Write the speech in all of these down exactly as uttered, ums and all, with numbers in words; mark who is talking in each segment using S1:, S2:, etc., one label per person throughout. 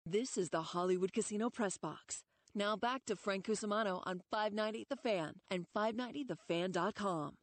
S1: This is the Hollywood Casino Press Box. Now back to Frank Cusimano on five ninety The Fan and five ninety the fan dot com.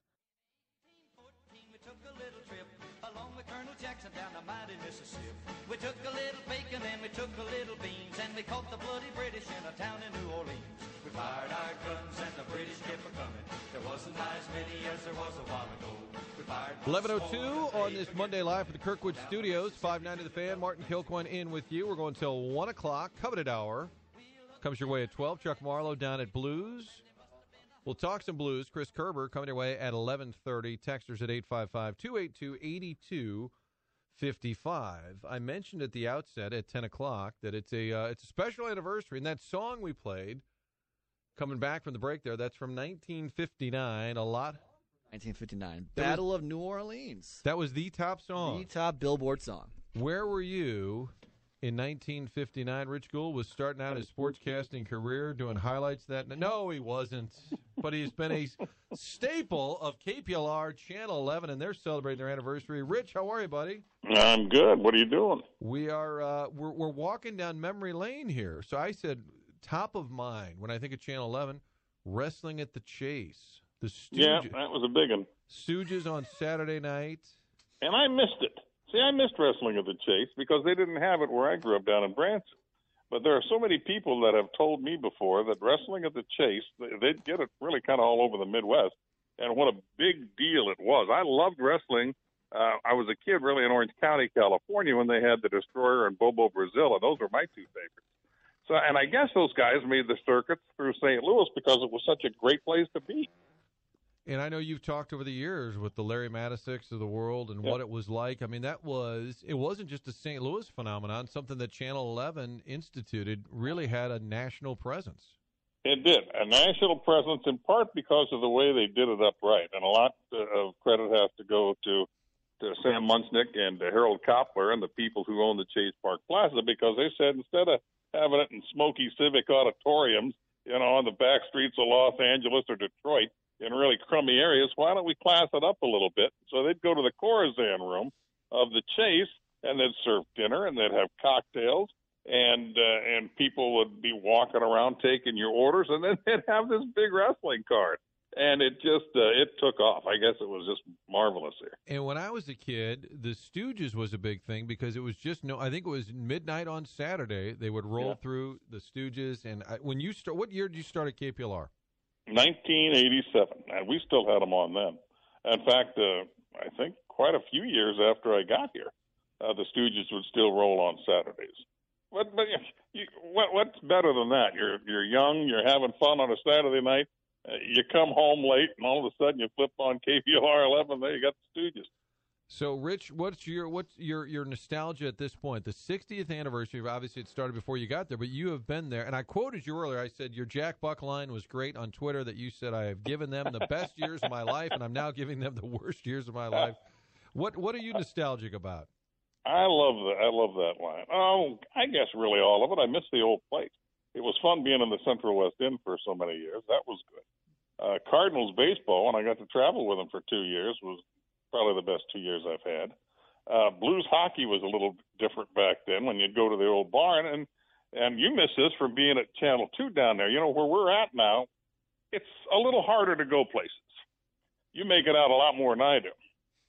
S2: We took a little trip along with Colonel Jackson down the mighty Mississippi. We took a little bacon and we took a little beans, and we caught the bloody British in a town in New Orleans. We fired our guns and the British kept a-coming. There wasn't as many as there was a while ago. We fired
S3: eleven oh two on this Monday live from the Kirkwood Studios. five ninety The Fan. Martin Kilcoyne in with you. We're going until one o'clock. Coveted Hour comes your way at twelve. Chuck Marlowe down at Blues. We'll talk some blues. Chris Kerber coming your way at eleven thirty. Texters at eight five five, two eight two, eight two five five. I mentioned at the outset at ten o'clock that it's a uh, it's a special anniversary, and that song we played, coming back from the break there, that's from nineteen fifty-nine. A lot.
S4: nineteen fifty-nine. Battle of New Orleans.
S3: That was the top song.
S4: The top Billboard song.
S3: Where were you in nineteen fifty-nine? Rich Gould was starting out his sportscasting career doing highlights that. No, he wasn't. But he's been a staple of K P L R Channel eleven, and they're celebrating their anniversary. Rich, how are you, buddy?
S5: I'm good. What are you doing?
S3: We are uh, we're we're walking down memory lane here. So I said, top of mind when I think of Channel eleven, Wrestling at the Chase. The Stooges.
S5: Yeah, that was a big one.
S3: Stooges on Saturday night.
S5: And I missed it. See, I missed Wrestling at the Chase because they didn't have it where I grew up down in Branson. But there are so many people that have told me before that Wrestling at the Chase, they'd get it really kind of all over the Midwest. And what a big deal it was. I loved wrestling. Uh, I was a kid really in Orange County, California, when they had the Destroyer and Bobo Brazil. Those were my two favorites. So, and I guess those guys made the circuits through Saint Louis because it was such a great place to be.
S3: And I know you've talked over the years with the Larry Matisics of the world and
S5: yep.
S3: what it was like. I mean, that was, it wasn't just a Saint Louis phenomenon, something that Channel eleven instituted really had a national presence.
S5: It did. A national presence in part because of the way they did it upright. And a lot of credit has to go to, to Sam Munchnick and to Harold Koppler and the people who own the Chase Park Plaza, because they said instead of having it in smoky civic auditoriums, you know, on the back streets of Los Angeles or Detroit, in really crummy areas, why don't we class it up a little bit? So they'd go to the Corazon room of the Chase, and they'd serve dinner, and they'd have cocktails, and uh, and people would be walking around taking your orders, and then they'd have this big wrestling card. And it just, uh, it took off. I guess it was just marvelous here.
S3: And when I was a kid, the Stooges was a big thing because it was just, no, I think it was midnight on Saturday. They would roll yeah. through the Stooges. And I, when you start, what year did you start at K P L R?
S5: nineteen eighty-seven, and we still had them on then. In fact, uh, I think quite a few years after I got here, uh, the Stooges would still roll on Saturdays. But, but you, what, what's better than that? You're you're young, you're having fun on a Saturday night, uh, you come home late, and all of a sudden you flip on K P L R eleven, there you got the Stooges.
S3: So, Rich, what's your what's your, your nostalgia at this point? The sixtieth anniversary, obviously it started before you got there, but you have been there. And I quoted you earlier. I said your Jack Buck line was great on Twitter, that you said, I have given them the best years of my life, and I'm now giving them the worst years of my life. What what are you nostalgic about?
S5: I love that. I love that line. Oh, I guess really all of it. I miss the old place. It was fun being in the Central West End for so many years. That was good. Uh, Cardinals baseball, when I got to travel with them for two years, was probably the best two years I've had. Uh, Blues hockey was a little different back then when you'd go to the old barn, and and you miss this from being at Channel two down there. You know, where we're at now, it's a little harder to go places. You make it out a lot more than I do.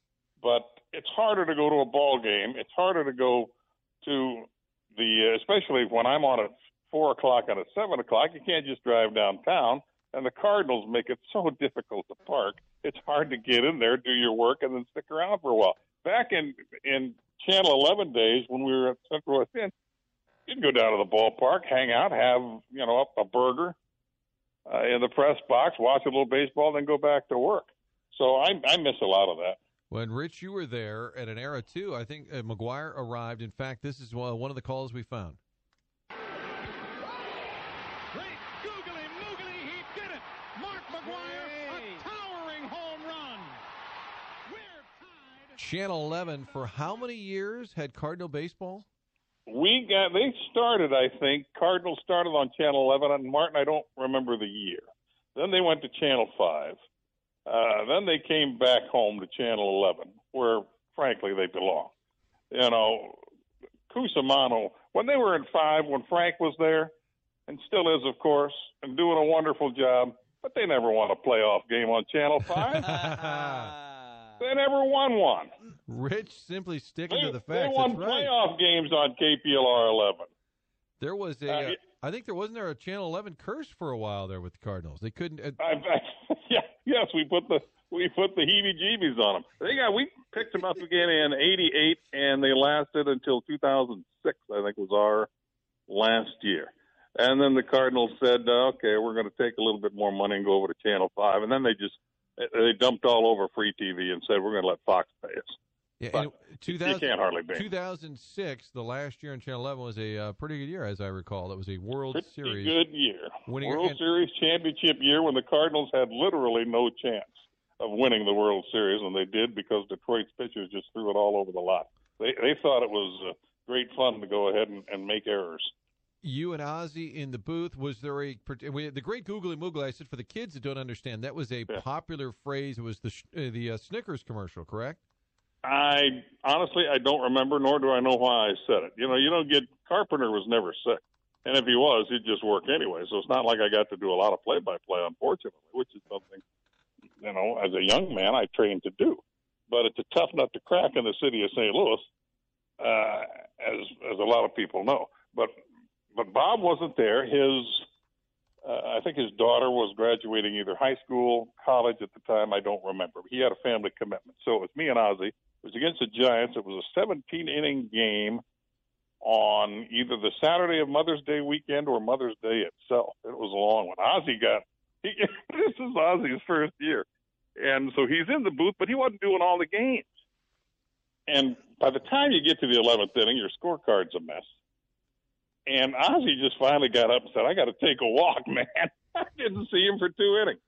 S5: But it's harder to go to a ball game. It's harder to go to the, uh, especially when I'm on at four o'clock and at seven o'clock, you can't just drive downtown. And the Cardinals make it so difficult to park. It's hard to get in there, do your work, and then stick around for a while. Back in in Channel eleven days when we were at Central West End, you'd go down to the ballpark, hang out, have you know a burger uh, in the press box, watch a little baseball, then go back to work. So I, I miss a lot of that.
S3: When, Rich, you were there at an era, too, I think uh, McGuire arrived. In fact, this is one of the calls we found. Channel eleven, for how many years had Cardinal baseball?
S5: We got, they started, I think, Cardinals started on Channel eleven, and Martin, I don't remember the year. Then they went to Channel five. Uh, then they came back home to Channel eleven, where, frankly, they belong. You know, Cusimano when they were in five, when Frank was there, and still is, of course, and doing a wonderful job, but they never won a playoff game on Channel five. They never won one.
S3: Rich simply sticking
S5: They,
S3: to the
S5: they
S3: facts.
S5: won
S3: That's right.
S5: playoff games on K P L R eleven.
S3: There was a,
S5: Uh,
S3: uh, I think there wasn't there a Channel eleven curse for a while there with the Cardinals. They couldn't. Uh,
S5: I, I, yeah, yes, we put the we put the heebie-jeebies on them. They got we picked them up again in eighty-eight, and they lasted until two thousand six. I think was our last year. And then the Cardinals said, uh, "Okay, we're going to take a little bit more money and go over to Channel five." And then they just they dumped all over free T V and said, "We're going to let Fox pay us."
S3: yeah,
S5: But
S3: and two thousand,
S5: you can't hardly beat
S3: two thousand six, the last year in Channel eleven, was a uh, pretty good year, as I recall. It was a World
S5: Pretty
S3: Series.
S5: good year.
S3: Winning-
S5: World
S3: and-
S5: Series championship year when the Cardinals had literally no chance of winning the World Series, and they did because Detroit's pitchers just threw it all over the lot. They they thought it was uh, great fun to go ahead and, and make errors.
S3: You and Ozzie in the booth. Was there a we, the great googly moogle? I said for the kids that don't understand, that was a
S5: Yeah.
S3: popular phrase. It was the sh- uh, the uh, Snickers commercial, correct?
S5: I honestly I don't remember, nor do I know why I said it. You know, you don't get Carpenter was never sick, and if he was, he'd just work anyway. So it's not like I got to do a lot of play-by-play, unfortunately, which is something, you know, as a young man I trained to do. But it's a tough nut to crack in the city of Saint Louis, uh, as as a lot of people know. But but Bob wasn't there. His uh, I think his daughter was graduating either high school, college at the time. I don't remember. He had a family commitment, so it was me and Ozzie. It was against the Giants. It was a seventeen-inning game on either the Saturday of Mother's Day weekend or Mother's Day itself. It was a long one. Ozzie got he, this is Ozzie's first year, and so he's in the booth, but he wasn't doing all the games. And by the time you get to the eleventh inning, your scorecard's a mess. And Ozzie just finally got up and said, "I got to take a walk, man." I didn't see him for two innings.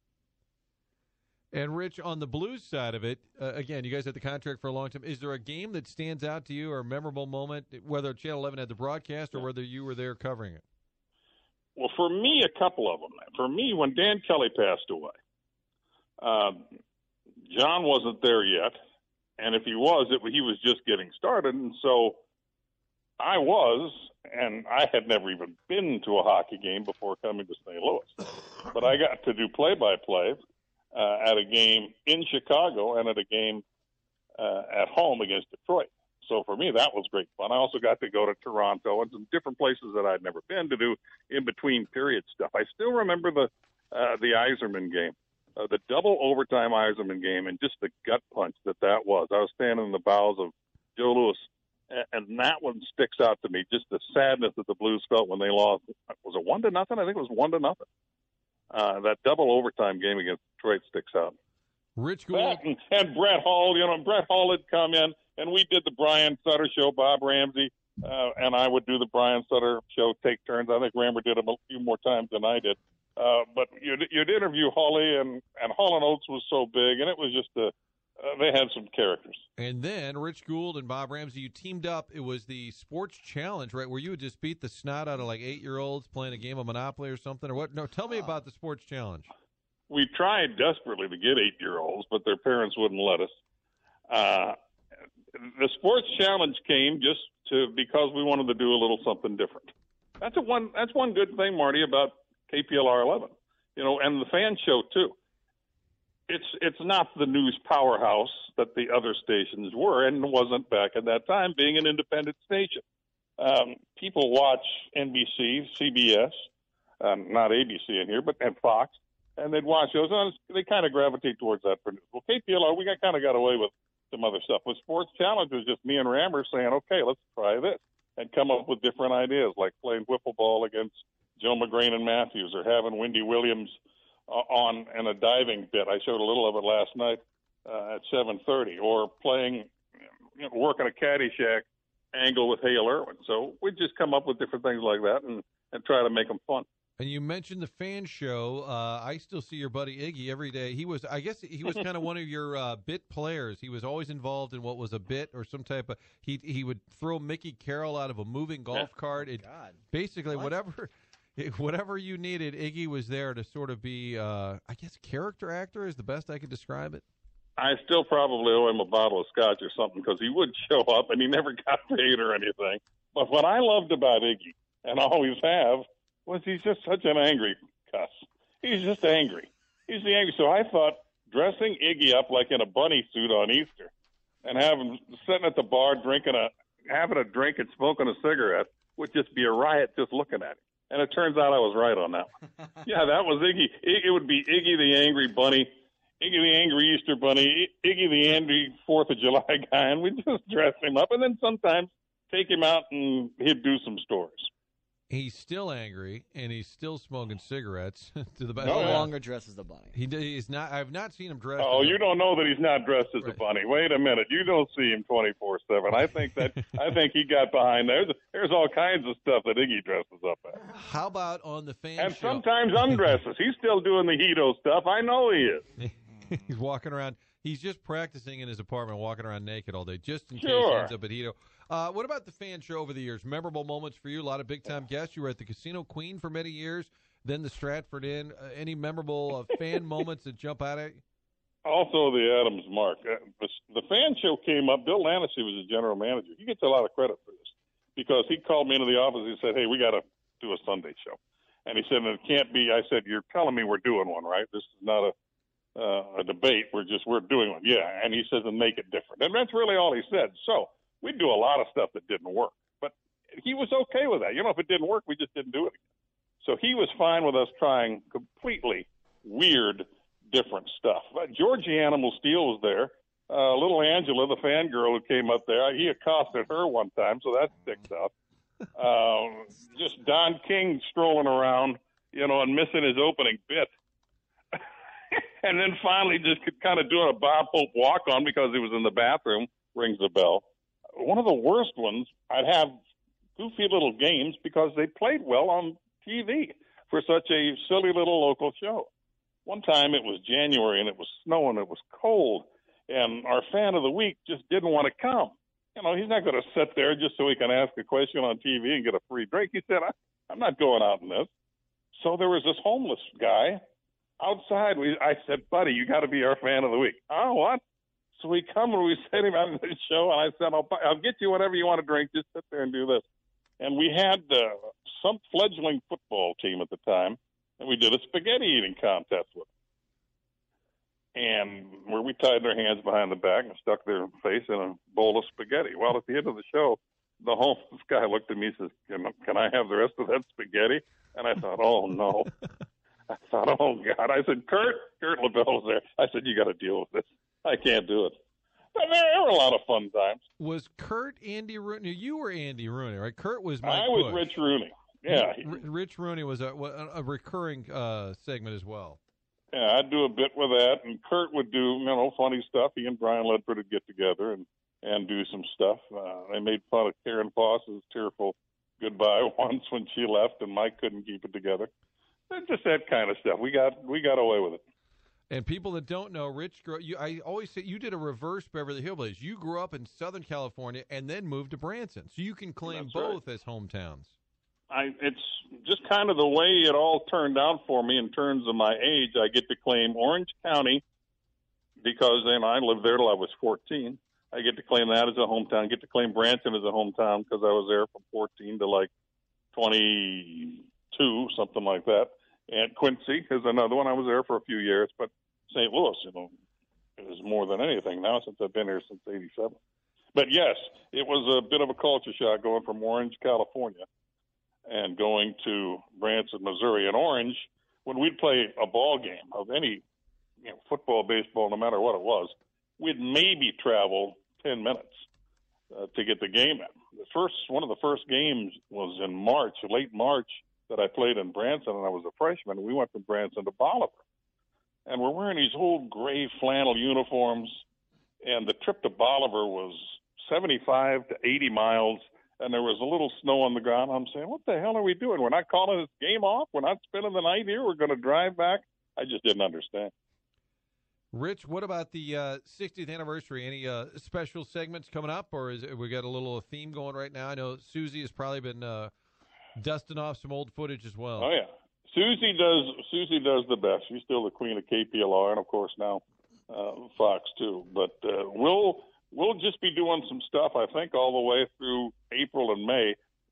S3: And Rich, on the Blues side of it, uh, again, you guys had the contract for a long time. Is there a game that stands out to you or a memorable moment, whether Channel eleven had the broadcast or whether you were there covering it?
S5: Well, for me, a couple of them. For me, when Dan Kelly passed away, uh, John wasn't there yet, and if he was, it, he was just getting started, and so I was, and I had never even been to a hockey game before coming to Saint Louis, but I got to do play-by-play uh, at a game in Chicago and at a game uh, at home against Detroit. So for me, that was great fun. I also got to go to Toronto and some different places that I'd never been to do in-between period stuff. I still remember the uh, the Yzerman game, uh, the double overtime Yzerman game, and just the gut punch that that was. I was standing in the bowels of Joe Louis, and that one sticks out to me, just the sadness that the Blues felt when they lost. Was it one to nothing? I think it was one to nothing. Uh, that double overtime game against Detroit sticks out.
S3: Rich Gould.
S5: And, and Brett Hall, you know, Brett Hall had come in, and we did the Brian Sutter show, Bob Ramsey, uh, and I would do the Brian Sutter show, take turns. I think Rammer did them a few more times than I did. Uh, but you'd, you'd interview Hawley, and, and Hall and Oates was so big, and it was just a, uh, they had some characters.
S3: And then Rich Gould and Bob Ramsey, you teamed up. It was the Sports Challenge, right, where you would just beat the snot out of like eight-year-olds playing a game of Monopoly or something, or what? No, tell me about the Sports Challenge.
S5: We tried desperately to get eight-year-olds, but their parents wouldn't let us. Uh, the Sports Challenge came just to because we wanted to do a little something different. That's a one. That's one good thing, Marty, about K P L R eleven. You know, and the fan show too. It's it's not the news powerhouse that the other stations were, and wasn't back at that time, being an independent station. Um, people watch N B C, C B S, um, not A B C in here, but and Fox, and they'd watch those. And they kind of gravitate towards that for news. Well, K P L R, we got kind of got away with some other stuff. With Sports Challenge, it was just me and Rammer saying, "Okay, let's try this," and come up with different ideas, like playing wiffle ball against Joe McGrain and Matthews, or having Wendy Williams on in a diving bit. I showed a little of it last night uh, at seven thirty, or playing, you know, working a Caddyshack angle with Hale Irwin. So we just come up with different things like that and, and try to make them fun.
S3: And you mentioned the fan show. Uh, I still see your buddy Iggy every day. He was, I guess, he was kind of one of your uh, bit players. He was always involved in what was a bit or some type of. He he would throw Mickey Carroll out of a moving golf
S5: Yeah.
S3: cart. It,
S4: God.
S3: basically,
S4: What?
S3: whatever. Whatever you needed, Iggy was there to sort of be, uh, I guess, character actor is the best I could describe it.
S5: I still probably owe him a bottle of scotch or something because he would show up and he never got paid or anything. But what I loved about Iggy, and always have, was he's just such an angry cuss. He's just angry. He's the angry. So I thought dressing Iggy up like in a bunny suit on Easter and having sitting at the bar drinking a having a drink and smoking a cigarette would just be a riot just looking at him. And it turns out I was right on that one. Yeah, that was Iggy. It would be Iggy the angry bunny, Iggy the angry Easter bunny, Iggy the angry Fourth of July guy, and we'd just dress him up and then sometimes take him out and he'd do some stories.
S3: He's still angry, and he's still smoking cigarettes. to the
S4: No
S5: yeah.
S4: longer dressed as the bunny.
S3: He he's not. I've not seen him dressed.
S5: Oh,
S3: as a-
S5: you don't know that he's not dressed as
S3: Right.
S5: a bunny. Wait a minute, you don't see him twenty-four seven. I think that I think he got behind there. There's, there's all kinds of stuff that Iggy dresses up at,
S3: How about on the fan
S5: and
S3: show?
S5: sometimes undresses. He's still doing the Hito stuff. I know he is.
S3: He's walking around. He's just practicing in his apartment, walking around naked all day, just in case
S5: Sure.
S3: he ends up at Hito. Uh, what about the fan show over the years? Memorable moments for you? A lot of big-time guests. You were at the Casino Queen for many years, then the Stratford Inn. Uh, any memorable uh, fan moments that jump out at you?
S5: Also, the Adams Mark. Uh, the, the fan show came up. Bill Lannisy was the general manager. He gets a lot of credit for this because he called me into the office. He said, "Hey, we got to do a Sunday show," and he said, "It can't be." I said, "You're telling me we're doing one, right? This is not a uh, a debate. We're just we're doing one." Yeah, and he says, "And make it different." And that's really all he said. So we'd do a lot of stuff that didn't work, but he was okay with that. You know, if it didn't work, we just didn't do it again. So he was fine with us trying completely weird, different stuff. But Georgie Animal Steel was there. Uh, little Angela, the fangirl who came up there, he accosted her one time, so that sticks out. Uh, just Don King strolling around, you know, and missing his opening bit. And then finally just kind of doing a Bob Hope walk-on because he was in the bathroom, rings the bell. One of the worst ones, I'd have goofy little games because they played well on T V for such a silly little local show. One time it was January and it was snowing, it was cold, and our fan of the week just didn't want to come. You know, he's not going to sit there just so he can ask a question on T V and get a free drink. He said, I, I'm not going out in this. So there was this homeless guy outside. We, I said, buddy, you got to be our fan of the week. Oh, what? So we come and we set him on the show, and I said, I'll, I'll get you whatever you want to drink. Just sit there and do this. And we had uh, some fledgling football team at the time, and we did a spaghetti eating contest with them. And where we tied their hands behind the back and stuck their face in a bowl of spaghetti. Well, at the end of the show, the homeless guy looked at me and says, can, can I have the rest of that spaghetti? And I thought, oh, no. I thought, oh, God. I said, Kurt, Kurt LaBelle was there. I said, you got to deal with this. I can't do it. But there were a lot of fun times.
S3: Was Kurt Andy Rooney? You were Andy Rooney, right? Kurt was Mike
S5: I was
S3: Bush.
S5: Rich Rooney. Yeah.
S3: R- Rich Rooney was a, a recurring uh, segment as well.
S5: Yeah, I'd do a bit with that, and Kurt would do, you know, funny stuff. He and Brian Ledford would get together and, and do some stuff. Uh, they made fun of Karen Foss's tearful goodbye once when she left, and Mike couldn't keep it together. Just that kind of stuff. We got we got away with it.
S3: And people that don't know, Rich, you, I always say you did a reverse Beverly Hillbillies. You grew up in Southern California and then moved to Branson, so you can claim
S5: That's
S3: both
S5: right.
S3: as hometowns.
S5: I, it's just kind of the way it all turned out for me in terms of my age. I get to claim Orange County because then I lived there till I was fourteen. I get to claim that as a hometown. I get to claim Branson as a hometown because I was there from fourteen to like twenty-two, something like that. And Quincy is another one. I was there for a few years, but Saint Louis, you know, is more than anything now since I've been here since eighty-seven. But yes, it was a bit of a culture shock going from Orange, California, and going to Branson, Missouri. And Orange, when we'd play a ball game of any, you know, football, baseball, no matter what it was, we'd maybe travel ten minutes uh, to get the game in. The first one of the first games was in March, late March, that I played in Branson, and I was a freshman. We went from Branson to Bolivar. And we're wearing these old gray flannel uniforms, and the trip to Bolivar was seventy-five to eighty miles, and there was a little snow on the ground. I'm saying, what the hell are we doing? We're not calling this game off? We're not spending the night here? We're going to drive back? I just didn't understand.
S3: Rich, what about the uh, sixtieth anniversary? Any uh, special segments coming up, or is it, we got a little theme going right now? I know Susie has probably been uh, dusting off some old footage as well.
S5: Oh yeah, Susie does. Susie does the best. She's still the queen of K P L R, and of course now uh, Fox too. But uh, we'll we'll just be doing some stuff. I think all the way through April and May.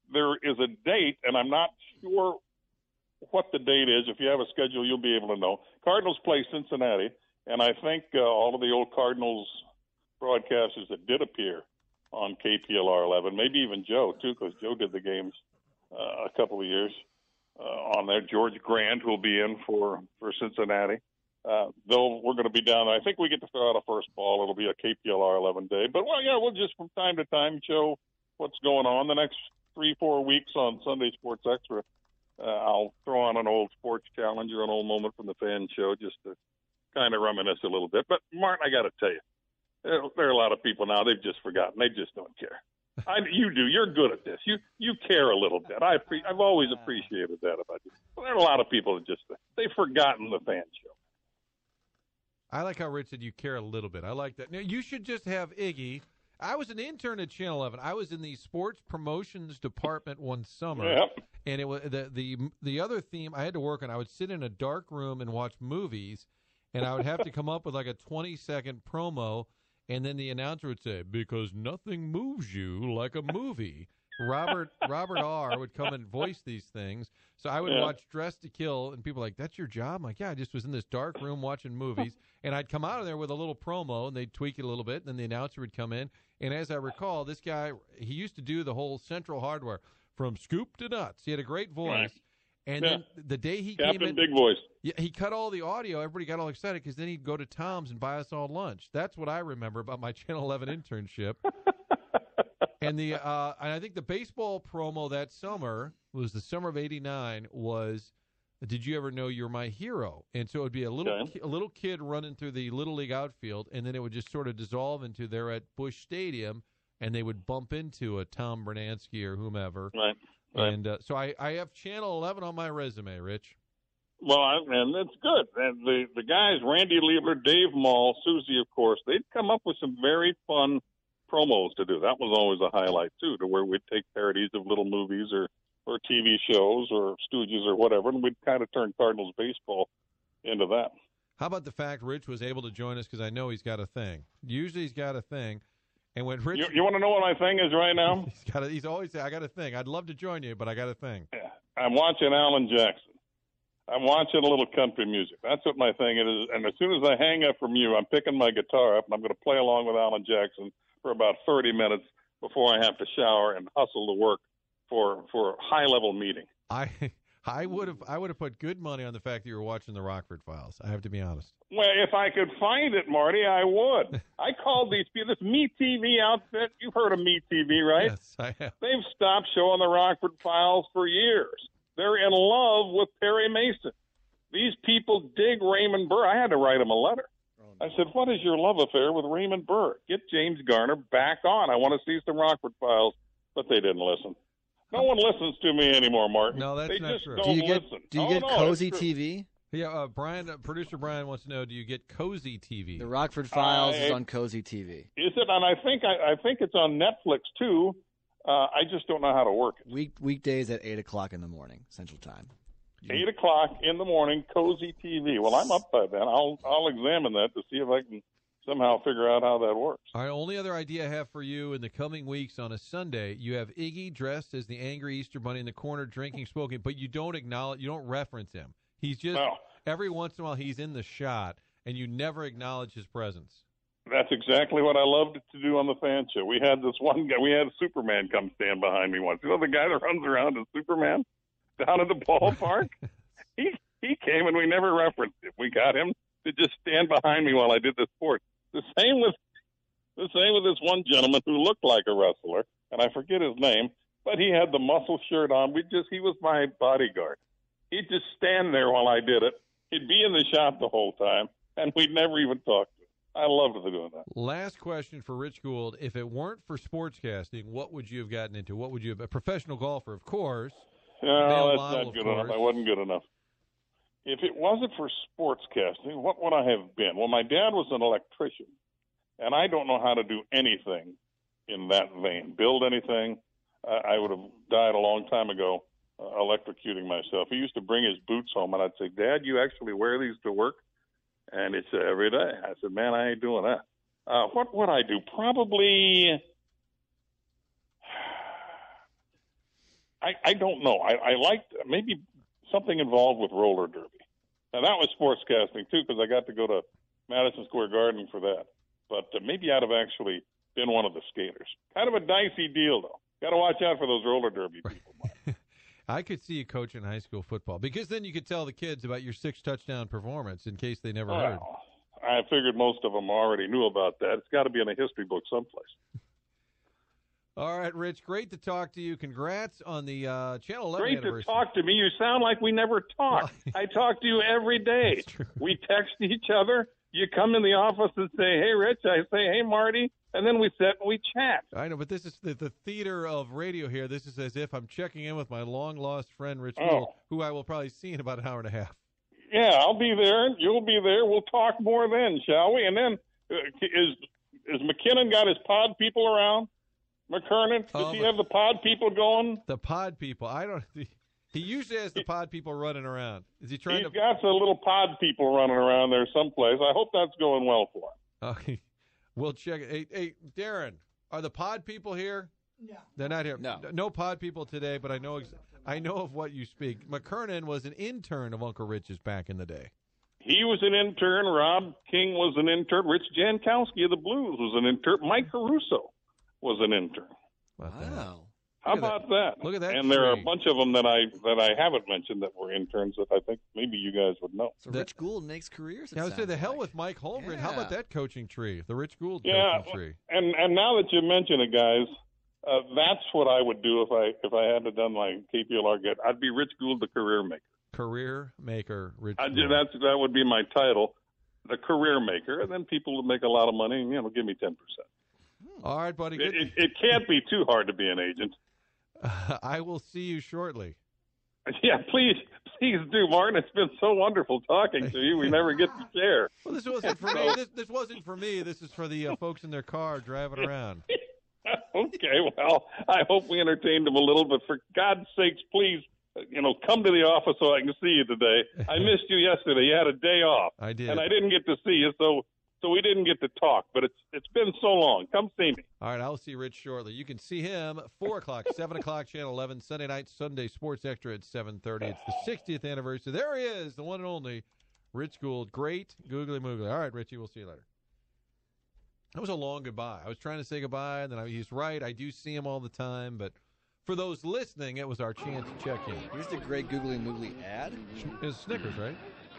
S5: there is a date, and I'm not sure what the date is. If you have a schedule, you'll be able to know. Cardinals play Cincinnati, and I think uh, all of the old Cardinals broadcasters that did appear on K P L R eleven, maybe even Joe, too, because Joe did the games uh, a couple of years uh, on there. George Grant will be in for, for Cincinnati. Uh, though we're going to be down there. I think we get to throw out a first ball. It'll be a K P L R eleven day. But, well, yeah, we'll just from time to time show what's going on. The next three, four weeks on Sunday Sports Extra, uh, I'll throw on an old sports challenge or an old moment from the fan show just to kind of reminisce a little bit. But, Martin, I got to tell you, there, there are a lot of people now, they've just forgotten. They just don't care. I, you do. You're good at this. You you care a little bit. I pre- I've always appreciated that about you. But there are a lot of people that just, they've forgotten the fan show.
S3: I like how Rich said you care a little bit. I like that. Now, you should just have Iggy. I was an intern at Channel eleven. I was in the sports promotions department one summer.
S5: Yep.
S3: And it was the, the the other theme I had to work on. I would sit in a dark room and watch movies, and I would have to come up with like a twenty-second promo, and then the announcer would say, because nothing moves you like a movie. Robert Robert R. would come and voice these things. So I would
S5: yeah.
S3: watch Dressed to Kill, and people were like, that's your job? I'm like, yeah, I just was in this dark room watching movies. And I'd come out of there with a little promo, and they'd tweak it a little bit, and then the announcer would come in. And as I recall, this guy, he used to do the whole Central Hardware, from scoop to nuts. He had a great voice.
S5: Right.
S3: And
S5: yeah.
S3: then the day he
S5: Captain
S3: came in,
S5: Big Voice.
S3: Yeah, he cut all the audio. Everybody got all excited because then he'd go to Tom's and buy us all lunch. That's what I remember about my Channel eleven internship. And the uh, and I think the baseball promo that summer was the summer of eighty-nine was, did you ever know you're my hero? And so it would be a little
S5: okay.
S3: a little kid running through the Little League outfield, and then it would just sort of dissolve into they're at Busch Stadium, and they would bump into a Tom Bernansky or whomever.
S5: Right. right.
S3: And uh, so I, I have Channel eleven on my resume, Rich.
S5: Well, I, and that's good. And the, the guys, Randy Liebler, Dave Mall, Susie, of course, they'd come up with some very fun promos to do. That was always a highlight, too, to where we'd take parodies of little movies or, or T V shows or Stooges or whatever, and we'd kind of turn Cardinals baseball into that.
S3: How about the fact Rich was able to join us, because I know he's got a thing. Usually he's got a thing. And when Rich,
S5: you, you want to know what my thing is right now?
S3: he's got. A, he's always say, "I got a thing. I'd love to join you, but I got a thing."
S5: Yeah. I'm watching Alan Jackson. I'm watching a little country music. That's what my thing is. And as soon as I hang up from you, I'm picking my guitar up, and I'm going to play along with Alan Jackson for about thirty minutes before I have to shower and hustle to work for for a high-level meeting.
S3: I I would have I would have put good money on the fact that you were watching the Rockford Files. I have to be honest.
S5: Well, if I could find it, Marty, I would. I called these people, this MeTV outfit. You've heard of MeTV, right?
S3: Yes, I have.
S5: They've stopped showing the Rockford Files for years. They're in love with Perry Mason. These people dig Raymond Burr. I had to write him a letter. I said, what is your love affair with Raymond Burr? Get James Garner back on. I want to see some Rockford Files. But they didn't listen. No one listens to me anymore, Martin.
S3: No, that's
S5: they
S3: not
S5: just
S3: true.
S5: Don't
S4: Do you get
S5: listen.
S4: Do you
S5: oh,
S4: get
S5: no,
S4: Cozy
S5: it's
S4: T V?
S3: Yeah, uh, Brian, uh, producer Brian wants to know: do you get Cozy T V?
S4: The Rockford Files
S5: I,
S4: is on Cozy T V.
S5: Is it? And I think I, I think it's on Netflix too. Uh, I just don't know how to work it.
S4: Week weekdays at eight o'clock in the morning Central Time.
S5: Eight o'clock in the morning, Cozy T V. Well, I'm up by then. I'll I'll examine that to see if I can somehow figure out how that works.
S3: Our only other idea I have for you in the coming weeks on a Sunday, you have Iggy dressed as the angry Easter Bunny in the corner drinking, smoking, but you don't acknowledge, you don't reference him. He's just,
S5: No.
S3: every once in a while he's in the shot, and you never acknowledge his presence.
S5: That's exactly what I loved to do on the fan show. We had this one guy, we had Superman come stand behind me once. You know the guy that runs around as Superman down at the ballpark? he he came and we never referenced him. We got him to just stand behind me while I did the sport. The same with the same with this one gentleman who looked like a wrestler, and I forget his name, but he had the muscle shirt on. We just he was my bodyguard. He'd just stand there while I did it. He'd be in the shop the whole time, and we'd never even talk to him. I loved doing that.
S3: Last question for Rich Gould. If it weren't for sportscasting, what would you have gotten into? What would you have? A professional golfer, of course.
S5: No,
S3: Male
S5: that's
S3: model,
S5: not
S3: of
S5: good
S3: course.
S5: enough. I wasn't good enough. If it wasn't for sportscasting, what would I have been? Well, my dad was an electrician, and I don't know how to do anything in that vein. Build anything, uh, I would have died a long time ago uh, electrocuting myself. He used to bring his boots home, and I'd say, Dad, you actually wear these to work? And he'd say, every day. I said, man, I ain't doing that. Uh, what would I do? Probably I, I don't know. I, I liked maybe something involved with roller derby. Now, that was sportscasting, too, because I got to go to Madison Square Garden for that. But uh, maybe I'd have actually been one of the skaters. Kind of a dicey deal, though. Got to watch out for those roller derby people.
S3: I could see you coaching high school football because then you could tell the kids about your six touchdown performance in case they never
S5: Well,
S3: heard.
S5: I figured most of them already knew about that. It's got to be in a history book someplace.
S3: All right, Rich, great to talk to you. Congrats on the uh, Channel eleven
S5: Great
S3: anniversary.
S5: to talk to me. You sound like we never talk. I talk to you every day.
S3: That's true.
S5: We text each other. You come in the office and say, hey, Rich. I say, hey, Marty. And then we sit and we chat.
S3: I know, but this is the, the theater of radio here. This is as if I'm checking in with my long-lost friend, Rich
S5: Oh.
S3: Gould, who I will probably see in about an hour and a half.
S5: Yeah, I'll be there. You'll be there. We'll talk more then, shall we? And then uh, is is McKinnon got his pod people around? McKernan? Does
S3: Um,
S5: he have the pod people going?
S3: The pod people. I don't. He usually has the pod people running around. Is he trying
S5: He's
S3: to?
S5: got the little pod people running around there someplace. I hope that's going well for him.
S3: Okay, we'll check it. Hey, hey, Darren, are the pod people here?
S6: No.
S3: They're not here.
S4: No.
S3: no pod people today. But I know. Ex- I know of what you speak. McKernan was an intern of Uncle Rich's back in the day.
S5: He was an intern. Rob King was an intern. Rich Jankowski of the Blues was an intern. Mike Caruso was an intern.
S3: About that.
S4: Wow.
S5: How
S3: Look at
S5: about that?
S3: Look at that
S5: And there are a
S3: tree.
S5: bunch of them that I that I haven't mentioned that were interns that I think maybe you guys would know.
S4: So
S3: The-
S4: Rich Gould makes careers. It
S3: Now, I say
S4: sounds
S3: the hell
S4: like.
S3: with Mike Holmgren. How about
S4: Yeah.
S3: that coaching tree? The Rich Gould
S5: Yeah,
S3: coaching tree.
S5: and and now that you mention it, guys, uh, that's what I would do if I if I had to done my K P L R get. I'd be Rich Gould, the career maker.
S3: Career maker, Rich
S5: I'd,
S3: Gould.
S5: that's that would be my title, the career maker, and then people would make a lot of money. And, you know, give me ten percent.
S3: All right, buddy.
S5: It,
S3: Good.
S5: it, it can't be too hard to be an agent.
S3: I will see you shortly.
S5: Yeah, please, please do, Martin. It's been so wonderful talking to you. We never get to share.
S3: Well, this wasn't for me. This, this wasn't for me. This is for the uh, folks in their car driving around.
S5: Okay, well, I hope we entertained them a little, but for God's sakes, please, you know, come to the office so I can see you today. I missed you yesterday. You had a day off.
S3: I did.
S5: And I didn't get to see you, so so we didn't get to talk, but it's it's been so long. Come see me.
S3: All right, I'll see Rich shortly. You can see him four o'clock, seven o'clock, Channel eleven, Sunday night, Sunday Sports Extra at seven thirty. It's the sixtieth anniversary. There he is, the one and only Rich Gould. Great googly moogly. All right, Richie, we'll see you later. That was a long goodbye. I was trying to say goodbye, and then I, he's right. I do see him all the time, but for those listening, it was our chance to check in.
S4: Here's the great Googly Moogly ad.
S3: It's Snickers, right?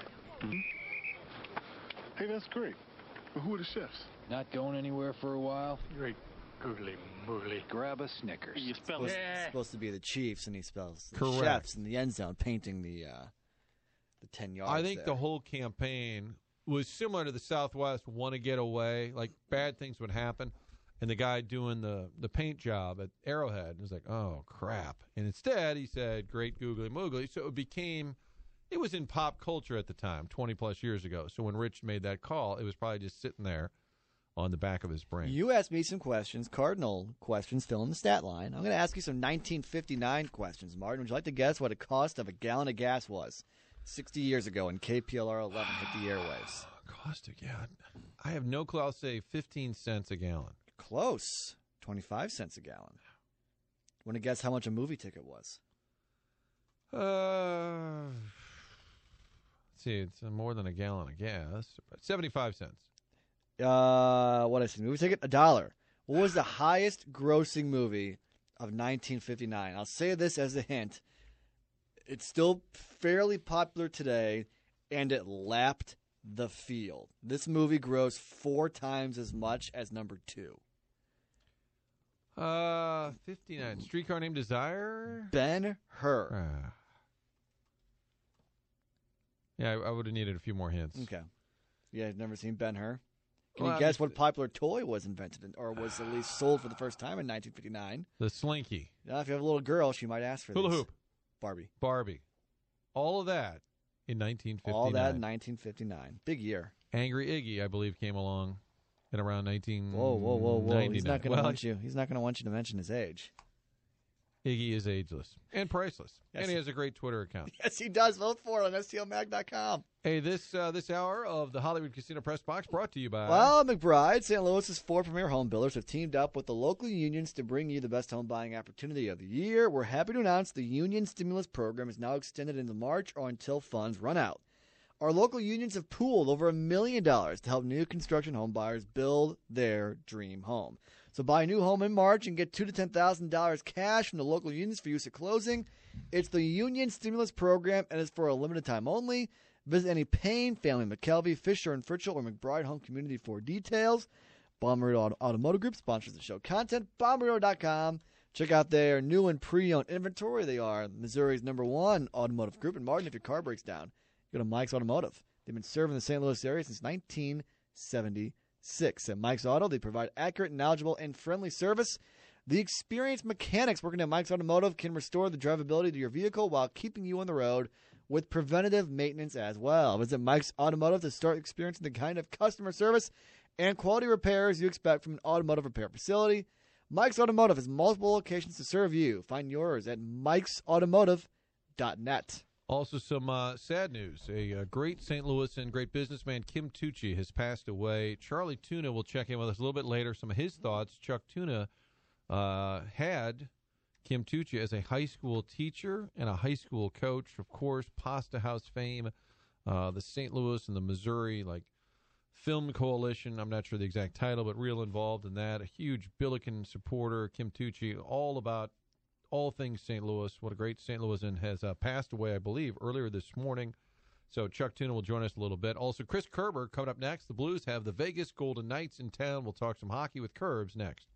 S7: Hey, that's great. But who are the chefs?
S8: Not going anywhere for a while?
S7: Great. Googly moogly.
S8: Grab a Snickers.
S7: You spell
S4: Supposed,
S7: it.
S4: supposed to be the Chiefs, and he spells the
S3: Correct.
S4: chefs in the end zone, painting the uh, the ten yards.
S3: I think
S4: there.
S3: the whole campaign was similar to the Southwest want to get away. Like, bad things would happen. And the guy doing the, the paint job at Arrowhead was like, oh, crap. And instead, he said, great googly moogly. So it became, it was in pop culture at the time, twenty-plus years ago. So when Rich made that call, it was probably just sitting there on the back of his brain.
S4: You asked me some questions, Cardinal questions, fill in the stat line. I'm going to ask you some nineteen fifty-nine questions, Martin. Would you like to guess what the cost of a gallon of gas was sixty years ago when K P L R eleven hit the airwaves?
S3: Cost of gallon. I have no clue. I'll say fifteen cents a gallon.
S4: Close. twenty-five cents a gallon. Want to guess how much a movie ticket was?
S3: Uh, let's see, it's more than a gallon of gas. seventy-five cents.
S4: Uh, what is it? Movie ticket? A dollar. What was the highest grossing movie of nineteen fifty-nine? I'll say this as a hint. It's still fairly popular today, and it lapped the field. This movie grossed four times as much as number two.
S3: Uh, fifty-nine. Streetcar Named Desire?
S4: Ben-Hur.
S3: Uh, yeah, I, I would have needed a few more hints.
S4: Okay. Yeah, I've never seen Ben-Hur. Can
S3: Well,
S4: you
S3: I
S4: guess
S3: mean-
S4: what popular toy was invented in, or was at least sold for the first time in nineteen fifty-nine?
S3: The Slinky.
S4: Now, if you have a little girl, she might ask for
S3: Hula
S4: these.
S3: Hoop.
S4: Barbie.
S3: Barbie. All of that in nineteen fifty-nine.
S4: All that in nineteen fifty-nine. Big year.
S3: Angry Iggy, I believe, came along in around nineteen
S4: Whoa, whoa, whoa, whoa! He's not going to
S3: well,
S4: want you. He's not going to want you to mention his age.
S3: Iggy is ageless and priceless.
S4: Yes.
S3: And he has a great Twitter account.
S4: Yes, he does. Vote for it on S T L mag dot com.
S3: Hey, this uh, this hour of the Hollywood Casino Press Box brought to you by...
S4: Well, McBride, Saint Louis's four premier home builders have teamed up with the local unions to bring you the best home buying opportunity of the year. We're happy to announce the union stimulus program is now extended into March or until funds run out. Our local unions have pooled over a million dollars to help new construction home buyers build their dream home. So buy a new home in March and get two to ten thousand dollars cash from the local unions for use at closing. It's the union stimulus program and is for a limited time only. Visit any Payne, Family McKelvey, Fisher and Fritchell, or McBride Home Community for details. Bommarito Auto- Automotive Group sponsors the show content. Bommarito dot com. Check out their new and pre-owned inventory. They are Missouri's number one automotive group. And Martin, if your car breaks down, go to Mike's Automotive. They've been serving the Saint Louis area since nineteen seventy-six. At Mike's Auto, they provide accurate, knowledgeable, and friendly service. The experienced mechanics working at Mike's Automotive can restore the drivability to your vehicle while keeping you on the road with preventative maintenance as well. Visit Mike's Automotive to start experiencing the kind of customer service and quality repairs you expect from an automotive repair facility. Mike's Automotive has multiple locations to serve you. Find yours at mikes automotive dot net.
S3: Also, some uh, sad news. A, uh great Saint Louis and great businessman, Kim Tucci, has passed away. Charlie Tuna will check in with us a little bit later. Some of his thoughts. Chuck Tuna uh, had Kim Tucci as a high school teacher and a high school coach. Of course, Pasta House fame, uh, the Saint Louis and the Missouri, like, Film Coalition. I'm not sure the exact title, but real involved in that. A huge Billiken supporter, Kim Tucci, all about all things Saint Louis. What a great Saint Louisan, has uh, passed away, I believe, earlier this morning. So Chuck Tuna will join us a little bit. Also, Chris Kerber coming up next. The Blues have the Vegas Golden Knights in town. We'll talk some hockey with Curbs next.